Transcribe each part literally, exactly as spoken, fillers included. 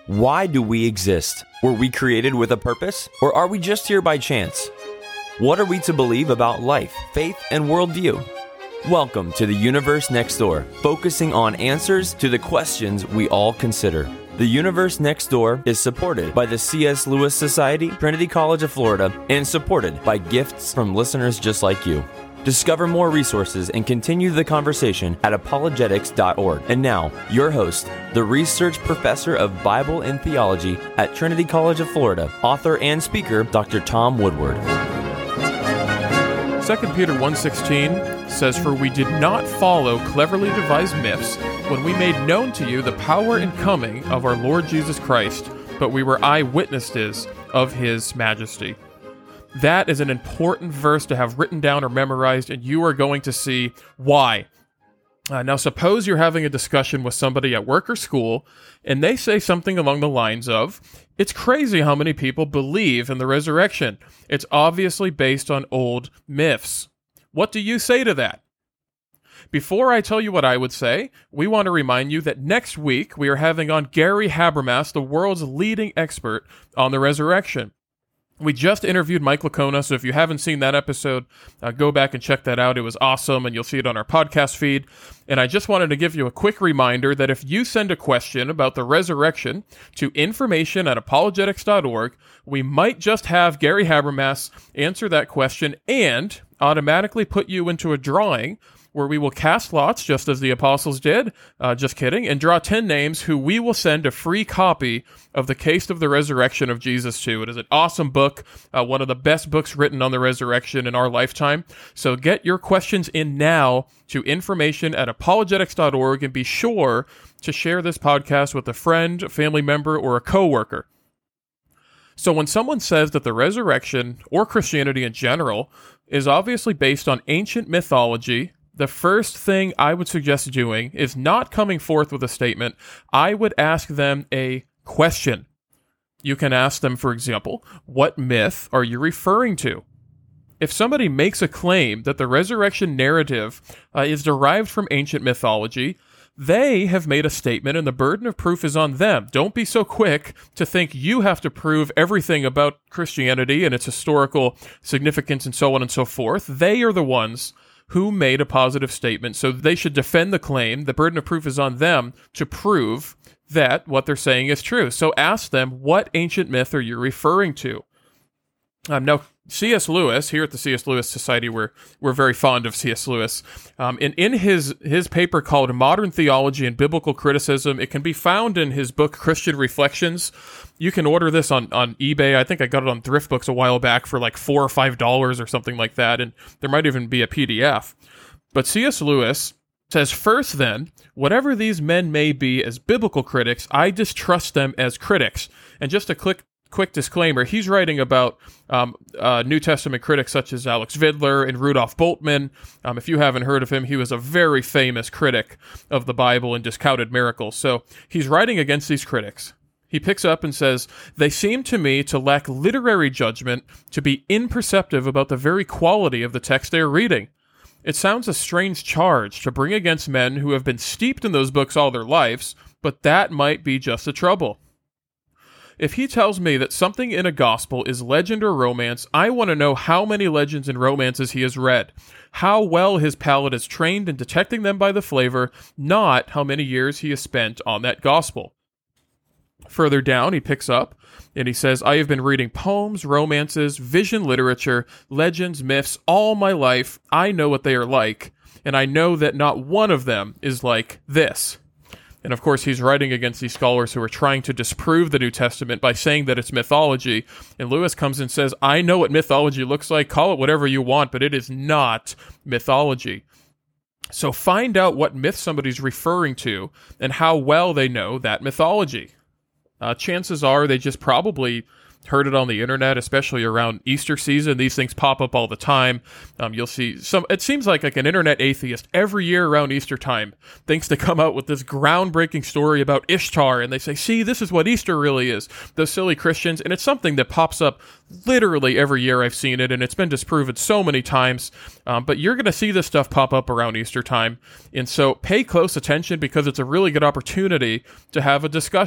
Why do we exist? Were we created with a purpose, or are we just here by chance? What are we to believe about life, faith, and worldview? Welcome to The Universe Next Door, focusing on answers to the questions we all consider. The Universe Next Door is supported by the C S Lewis Society, Trinity College of Florida, and supported by gifts from listeners just like you. Discover more resources and continue the conversation at apologetics dot org. And now, your host, the research professor of Bible and theology at Trinity College of Florida, author and speaker, Doctor Tom Woodward. Second Peter one sixteen says, "For we did not follow cleverly devised myths when we made known to you the power and coming of our Lord Jesus Christ, but we were eyewitnesses of his majesty." That is an important verse to have written down or memorized, and you are going to see why. Uh, now, suppose you're having a discussion with somebody at work or school, and they say something along the lines of, "It's crazy how many people believe in the resurrection. It's obviously based on old myths." What do you say to that? Before I tell you what I would say, we want to remind you that next week we are having on Gary Habermas, the world's leading expert on the resurrection. We just interviewed Mike Licona, so if you haven't seen that episode, uh, go back and check that out. It was awesome, and you'll see it on our podcast feed. And I just wanted to give you a quick reminder that if you send a question about the resurrection to information at apologetics dot org, we might just have Gary Habermas answer that question and automatically put you into a drawing where we will cast lots, just as the apostles did, uh, just kidding, and draw ten names who we will send a free copy of The Case of the Resurrection of Jesus to. It is an awesome book, uh, one of the best books written on the resurrection in our lifetime. So get your questions in now to information at apologetics dot org, and be sure to share this podcast with a friend, a family member, or a coworker. So when someone says that the resurrection, or Christianity in general, is obviously based on ancient mythology, the first thing I would suggest doing is not coming forth with a statement. I would ask them a question. You can ask them, for example, what myth are you referring to? If somebody makes a claim that the resurrection narrative uh, is derived from ancient mythology, they have made a statement and the burden of proof is on them. Don't be so quick to think you have to prove everything about Christianity and its historical significance and so on and so forth. They are the ones who made a positive statement, so they should defend the claim. The burden of proof is on them to prove that what they're saying is true. So ask them, what ancient myth are you referring to? Um, now, C S Lewis, here at the C S Lewis Society, we're, we're very fond of C S Lewis. Um, in, in his, his paper called Modern Theology and Biblical Criticism, it can be found in his book, Christian Reflections. You can order this on, on eBay. I think I got it on Thrift Books a while back for like four or five dollars or something like that, and there might even be a P D F. But C S Lewis says, "First then, whatever these men may be as biblical critics, I distrust them as critics." And just a quick quick disclaimer, he's writing about um, uh, New Testament critics such as Alex Vidler and Rudolf Bultmann. Um, if you haven't heard of him, he was a very famous critic of the Bible and discounted miracles. So he's writing against these critics. He picks up and says, "They seem to me to lack literary judgment, to be imperceptive about the very quality of the text they are reading. It sounds a strange charge to bring against men who have been steeped in those books all their lives, but that might be just the trouble. If he tells me that something in a gospel is legend or romance, I want to know how many legends and romances he has read, how well his palate is trained in detecting them by the flavor, not how many years he has spent on that gospel." Further down, he picks up and he says, "I have been reading poems, romances, vision literature, legends, myths all my life. I know what they are like, and I know that not one of them is like this." And of course, he's writing against these scholars who are trying to disprove the New Testament by saying that it's mythology. And Lewis comes and says, "I know what mythology looks like. Call it whatever you want, but it is not mythology." So find out what myth somebody's referring to and how well they know that mythology. Uh, chances are they just probably heard it on the internet, especially around Easter season. These things pop up all the time. Um, you'll see some, it seems like like an internet atheist every year around Easter time thinks to come out with this groundbreaking story about Ishtar, and they say, "See, this is what Easter really is." Those silly Christians, and it's something that pops up literally every year. I've seen it, and it's been disproven so many times. Um, but you're going to see this stuff pop up around Easter time, and so pay close attention because it's a really good opportunity to have a discussion.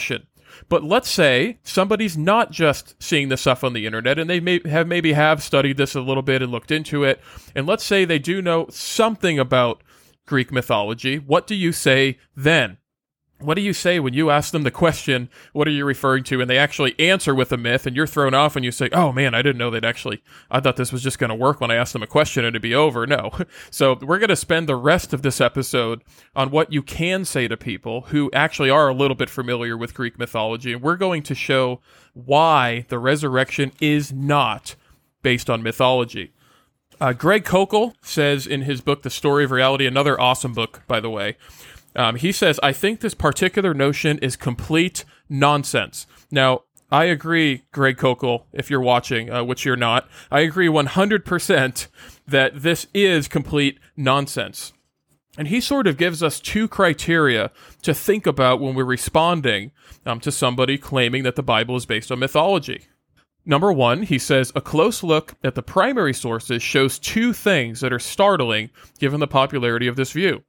But let's say somebody's not just seeing this stuff on the internet, and they may have maybe have studied this a little bit and looked into it, and let's say they do know something about Greek mythology. What do you say then? What do you say when you ask them the question, what are you referring to, and they actually answer with a myth, and you're thrown off, and you say, oh man, I didn't know they'd actually, I thought this was just going to work when I asked them a question and it'd be over. No. So we're going to spend the rest of this episode on what you can say to people who actually are a little bit familiar with Greek mythology, and we're going to show why the resurrection is not based on mythology. Uh, Greg Koukl says in his book, The Story of Reality, another awesome book, by the way, Um, he says, I think this particular notion is complete nonsense. Now, I agree, Greg Koukl, if you're watching, uh, which you're not, I agree one hundred percent that this is complete nonsense. And he sort of gives us two criteria to think about when we're responding um, to somebody claiming that the Bible is based on mythology. Number one, he says, a close look at the primary sources shows two things that are startling given the popularity of this view.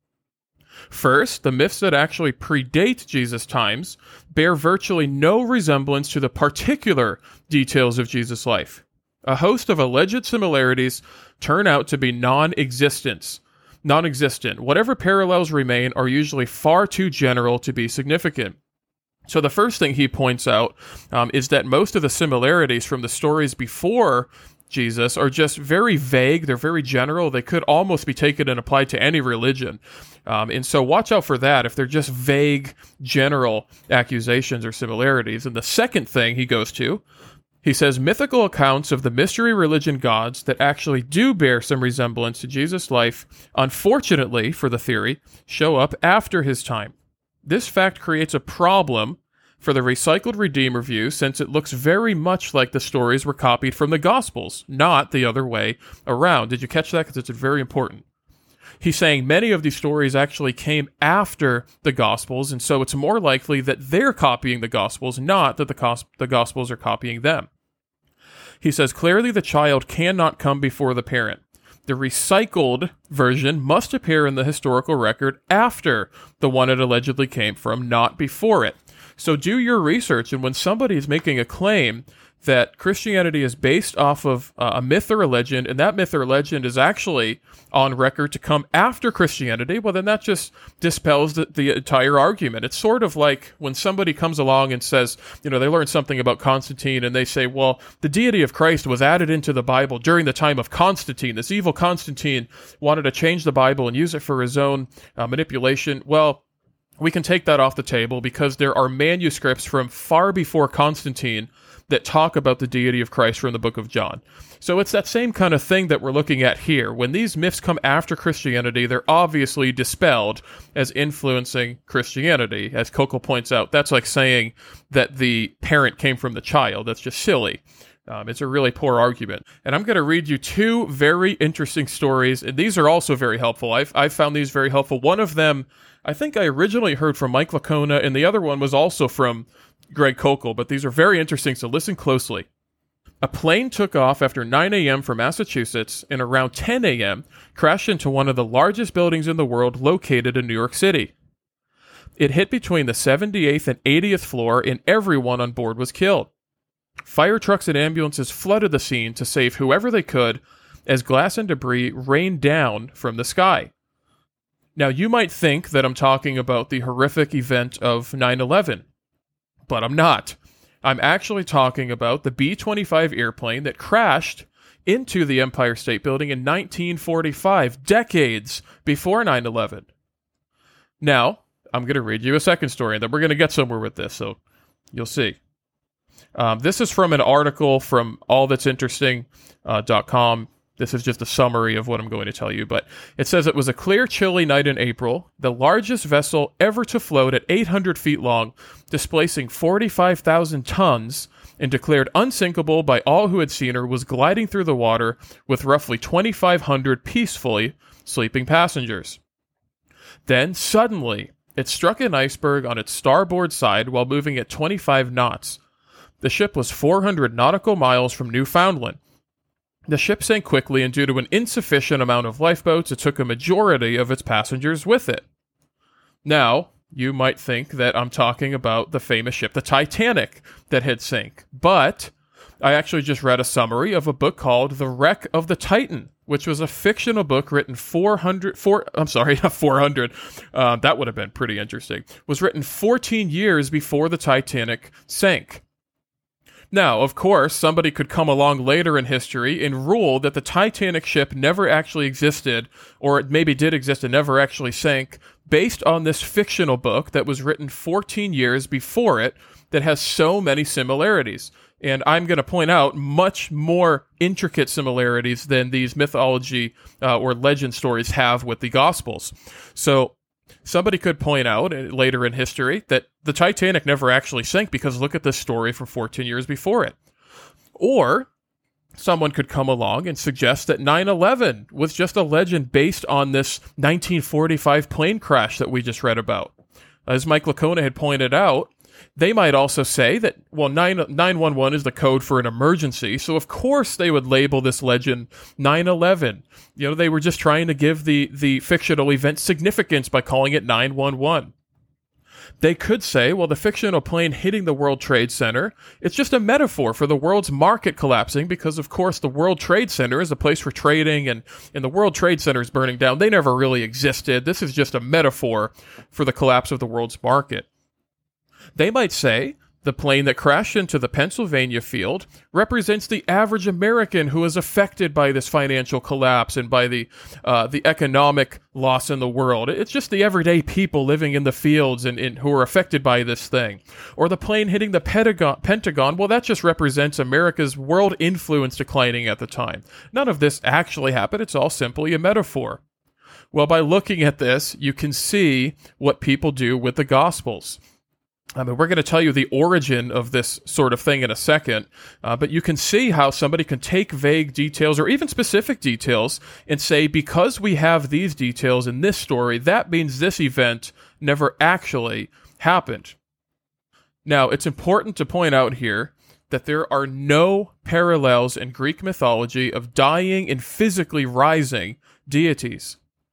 First, the myths that actually predate Jesus' times bear virtually no resemblance to the particular details of Jesus' life. A host of alleged similarities turn out to be non-existent. Non-existent. Whatever parallels remain are usually far too general to be significant. So the first thing he points out um, is that most of the similarities from the stories before Jesus are just very vague. They're very general. They could almost be taken and applied to any religion. Um, and so watch out for that if they're just vague, general accusations or similarities. And the second thing he goes to, he says mythical accounts of the mystery religion gods that actually do bear some resemblance to Jesus' life, unfortunately for the theory, show up after his time. This fact creates a problem for the recycled Redeemer view, since it looks very much like the stories were copied from the Gospels, not the other way around. Did you catch that? Because it's very important. He's saying many of these stories actually came after the Gospels, and so it's more likely that they're copying the Gospels, not that the, Gos- the Gospels are copying them. He says, clearly the child cannot come before the parent. The recycled version must appear in the historical record after the one it allegedly came from, not before it. So do your research, and when somebody is making a claim that Christianity is based off of uh, a myth or a legend, and that myth or legend is actually on record to come after Christianity, well, then that just dispels the, the entire argument. It's sort of like when somebody comes along and says, you know, they learned something about Constantine, and they say, well, the deity of Christ was added into the Bible during the time of Constantine. This evil Constantine wanted to change the Bible and use it for his own uh, manipulation. Well, we can take that off the table because there are manuscripts from far before Constantine that talk about the deity of Christ from the book of John. So it's that same kind of thing that we're looking at here. When these myths come after Christianity, they're obviously dispelled as influencing Christianity. As Koukl points out, that's like saying that the parent came from the child. That's just silly. Um, it's a really poor argument. And I'm going to read you two very interesting stories, and these are also very helpful. I've, I've found these very helpful. One of them, I think I originally heard from Mike Licona, and the other one was also from Greg Koukl, but these are very interesting, so listen closely. A plane took off after nine a.m. from Massachusetts, and around ten a.m. crashed into one of the largest buildings in the world located in New York City. It hit between the seventy-eighth and eightieth floor, and everyone on board was killed. Fire trucks and ambulances flooded the scene to save whoever they could as glass and debris rained down from the sky. Now, you might think that I'm talking about the horrific event of nine eleven, but I'm not. I'm actually talking about the B twenty-five airplane that crashed into the Empire State Building in nineteen forty-five, decades before nine eleven. Now, I'm going to read you a second story, and then we're going to get somewhere with this, so you'll see. Um, this is from an article from all that's interesting dot com. This is just a summary of what I'm going to tell you, but it says it was a clear, chilly night in April, the largest vessel ever to float at eight hundred feet long, displacing forty-five thousand tons, and declared unsinkable by all who had seen her, was gliding through the water with roughly twenty-five hundred peacefully sleeping passengers. Then, suddenly, it struck an iceberg on its starboard side while moving at twenty-five knots. The ship was four hundred nautical miles from Newfoundland. The ship sank quickly, and due to an insufficient amount of lifeboats, it took a majority of its passengers with it. Now, you might think that I'm talking about the famous ship, the Titanic, that had sank. But I actually just read a summary of a book called The Wreck of the Titan, which was a fictional book written four hundred, four, I'm sorry, not four hundred, uh, that would have been pretty interesting, was written fourteen years before the Titanic sank. Now, of course, somebody could come along later in history and rule that the Titanic ship never actually existed, or it maybe did exist and never actually sank, based on this fictional book that was written fourteen years before it that has so many similarities. And I'm going to point out much more intricate similarities than these mythology uh, or legend stories have with the Gospels. So somebody could point out later in history that the Titanic never actually sank because look at this story from fourteen years before it. Or someone could come along and suggest that nine eleven was just a legend based on this nineteen forty-five plane crash that we just read about. As Mike Licona had pointed out, they might also say that, well, nine one one is the code for an emergency, so of course they would label this legend nine eleven. You know, they were just trying to give the, the fictional event significance by calling it nine one one. They could say, well, the fictional plane hitting the World Trade Center, it's just a metaphor for the world's market collapsing because, of course, the World Trade Center is a place for trading and, and the World Trade Center is burning down. They never really existed. This is just a metaphor for the collapse of the world's market. They might say the plane that crashed into the Pennsylvania field represents the average American who is affected by this financial collapse and by the uh, the economic loss in the world. It's just the everyday people living in the fields and, and who are affected by this thing. Or the plane hitting the Pentagon, Pentagon, well, that just represents America's world influence declining at the time. None of this actually happened. It's all simply a metaphor. Well, by looking at this, you can see what people do with the Gospels. I mean, we're going to tell you the origin of this sort of thing in a second, uh, but you can see how somebody can take vague details or even specific details and say, because we have these details in this story, that means this event never actually happened. Now, it's important to point out here that there are no parallels in Greek mythology of dying and physically rising deities.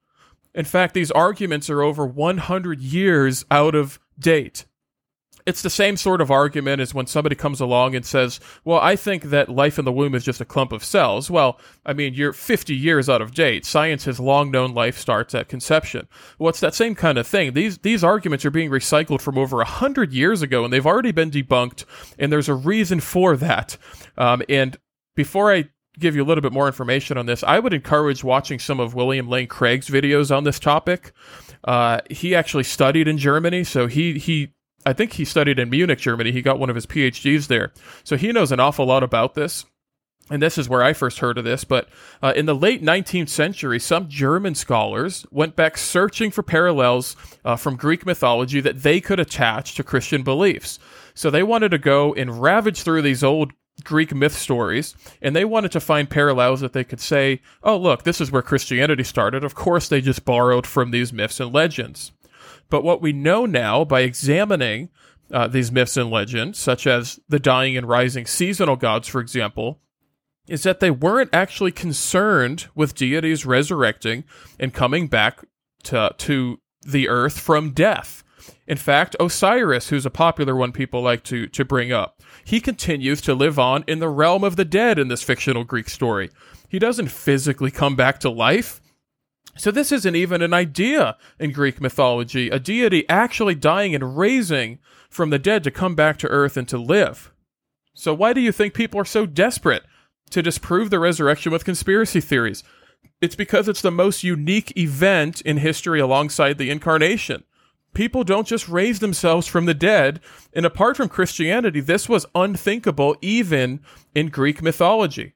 In fact, these arguments are over one hundred years out of date. It's the same sort of argument as when somebody comes along and says, well, I think that life in the womb is just a clump of cells. Well, I mean, you're fifty years out of date. Science has long known life starts at conception. Well, it's that same kind of thing. These these arguments are being recycled from over one hundred years ago, and they've already been debunked, and there's a reason for that. Um, and before I give you a little bit more information on this, I would encourage watching some of William Lane Craig's videos on this topic. Uh, he actually studied in Germany, so he he... I think he studied in Munich, Germany. He got one of his P H Ds there. So he knows an awful lot about this. And this is where I first heard of this. But uh, in the late nineteenth century, some German scholars went back searching for parallels uh, from Greek mythology that they could attach to Christian beliefs. So they wanted to go and ravage through these old Greek myth stories, and they wanted to find parallels that they could say, oh, look, this is where Christianity started. Of course, they just borrowed from these myths and legends. But what we know now by examining uh, these myths and legends, such as the dying and rising seasonal gods, for example, is that they weren't actually concerned with deities resurrecting and coming back to, to the earth from death. In fact, Osiris, who's a popular one people like to, to bring up, he continues to live on in the realm of the dead in this fictional Greek story. He doesn't physically come back to life. So this isn't even an idea in Greek mythology, a deity actually dying and raising from the dead to come back to earth and to live. So why do you think people are so desperate to disprove the resurrection with conspiracy theories? It's because it's the most unique event in history alongside the incarnation. People don't just raise themselves from the dead, and apart from Christianity, this was unthinkable even in Greek mythology.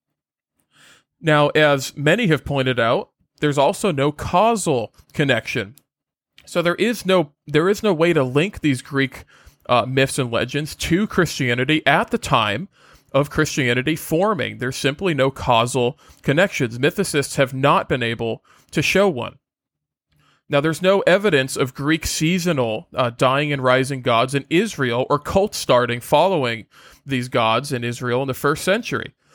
Now, as many have pointed out, there's also no causal connection. So there is no there is no way to link these Greek uh, myths and legends to Christianity at the time of Christianity forming. There's simply no causal connections. Mythicists have not been able to show one. Now, there's no evidence of Greek seasonal uh, dying and rising gods in Israel or cults starting following these gods in Israel in the first century.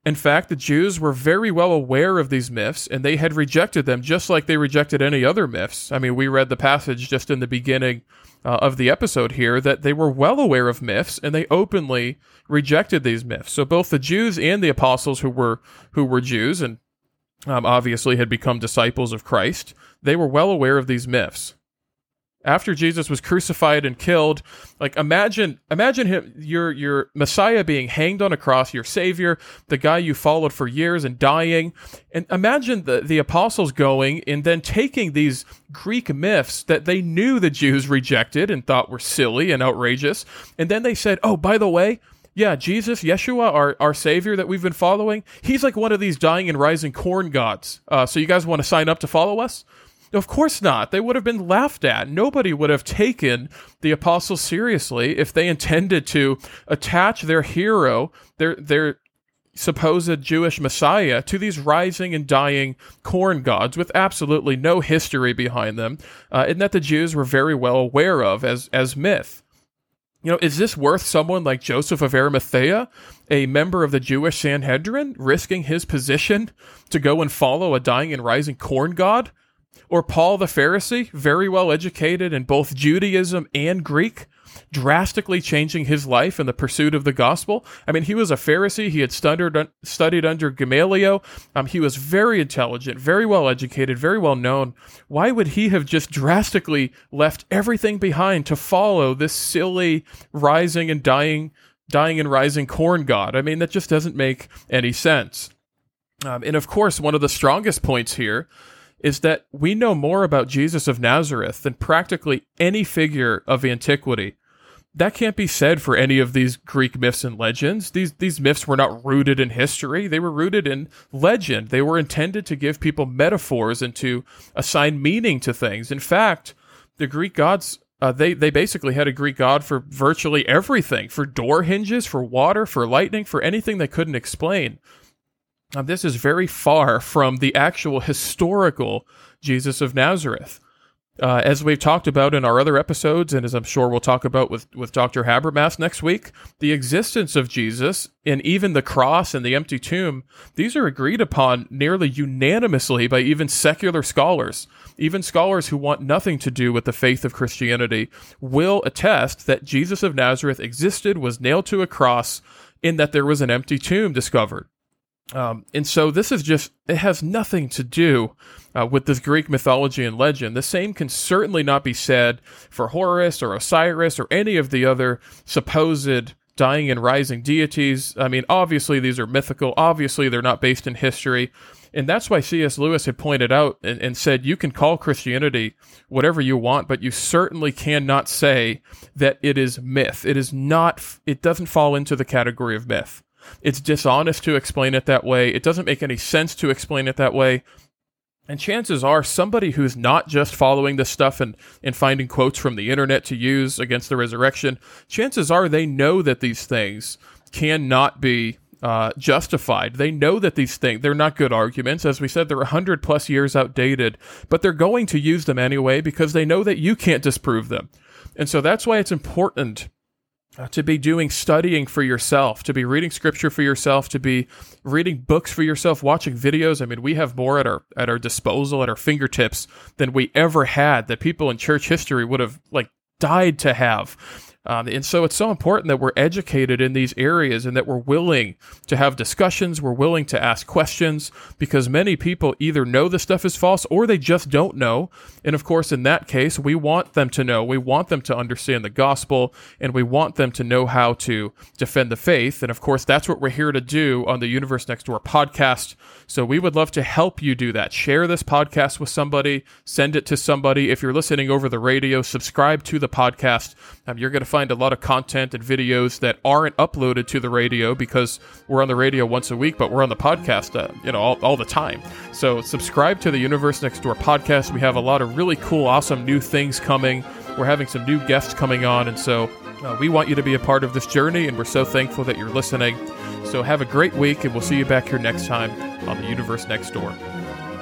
In fact, the Jews were very well aware of these myths, and they had rejected them just like they rejected any other myths. I mean, we read the passage just in the beginning uh, of the episode here that they were well aware of myths, and they openly rejected these myths. So both the Jews and the apostles who were who were Jews and um, obviously had become disciples of Christ, they were well aware of these myths. After Jesus was crucified and killed, like imagine, imagine him, your your Messiah being hanged on a cross, your Savior, the guy you followed for years and dying, and imagine the the apostles going and then taking these Greek myths that they knew the Jews rejected and thought were silly and outrageous, and then they said, "Oh, by the way, yeah, Jesus, Yeshua, our our Savior that we've been following, he's like one of these dying and rising corn gods. Uh, so you guys want to sign up to follow us?" Of course not. They would have been laughed at. Nobody would have taken the apostles seriously if they intended to attach their hero, their their supposed Jewish Messiah, to these rising and dying corn gods with absolutely no history behind them, uh, and that the Jews were very well aware of as as myth. You know, is this worth someone like Joseph of Arimathea, a member of the Jewish Sanhedrin, risking his position to go and follow a dying and rising corn god? Or Paul the Pharisee, very well educated in both Judaism and Greek, drastically changing his life in the pursuit of the gospel? I mean, he was a Pharisee. He had studied, studied under Gamaliel. Um, he was very intelligent, very well educated, very well known. Why would he have just drastically left everything behind to follow this silly rising and dying, dying and rising corn god? I mean, that just doesn't make any sense. Um, and of course, one of the strongest points here is that we know more about Jesus of Nazareth than practically any figure of antiquity. That can't be said for any of these Greek myths and legends. These these myths were not rooted in history. They were rooted in legend. They were intended to give people metaphors and to assign meaning to things. In fact, the Greek gods, uh, they, they basically had a Greek god for virtually everything, for door hinges, for water, for lightning, for anything they couldn't explain. Now, this is very far from the actual historical Jesus of Nazareth. Uh, as we've talked about in our other episodes, and as I'm sure we'll talk about with, with Doctor Habermas next week, the existence of Jesus and even the cross and the empty tomb, these are agreed upon nearly unanimously by even secular scholars. Even scholars who want nothing to do with the faith of Christianity will attest that Jesus of Nazareth existed, was nailed to a cross, and that there was an empty tomb discovered. Um, and so this is just, it has nothing to do uh, with this Greek mythology and legend. The same can certainly not be said for Horus or Osiris or any of the other supposed dying and rising deities. I mean, obviously these are mythical. Obviously they're not based in history. And that's why C S Lewis had pointed out and, and said, you can call Christianity whatever you want, but you certainly cannot say that it is myth. It is not, it doesn't fall into the category of myth. It's dishonest to explain it that way. It doesn't make any sense to explain it that way. And chances are somebody who's not just following this stuff and, and finding quotes from the internet to use against the resurrection, chances are they know that these things cannot be uh, justified. They know that these things, they're not good arguments. As we said, they're one hundred plus years outdated, but they're going to use them anyway because they know that you can't disprove them. And so that's why it's important Uh, to be doing studying for yourself, to be reading scripture for yourself, to be reading books for yourself, watching videos. I mean, we have more at our at our disposal, at our fingertips than we ever had, that people in church history would have like died to have. Um, and so it's so important that we're educated in these areas and that we're willing to have discussions, we're willing to ask questions, because many people either know this stuff is false or they just don't know. And of course, in that case, we want them to know, we want them to understand the gospel, and we want them to know how to defend the faith. And of course, that's what we're here to do on the Universe Next Door podcast. So we would love to help you do that. Share this podcast with somebody, send it to somebody. If you're listening over the radio, subscribe to the podcast. Um, you're going to find a lot of content and videos that aren't uploaded to the radio because we're on the radio once a week, but we're on the podcast, uh, you know, all, all the time. So subscribe to the Universe Next Door podcast. We have a lot of really cool, awesome new things coming. We're having some new guests coming on, and so uh, we want you to be a part of this journey, and we're so thankful that you're listening. So have a great week, and we'll see you back here next time on the Universe Next Door.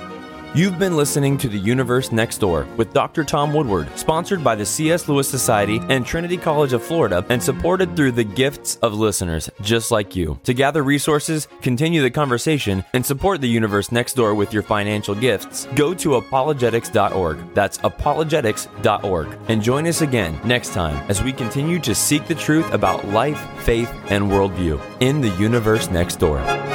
You've been listening to The Universe Next Door with Doctor Tom Woodward, sponsored by the C S. Lewis Society and Trinity College of Florida, and supported through the gifts of listeners just like you. To gather resources, continue the conversation, and support The Universe Next Door with your financial gifts, go to apologetics dot org. That's apologetics dot org. And join us again next time as we continue to seek the truth about life, faith, and worldview in The Universe Next Door.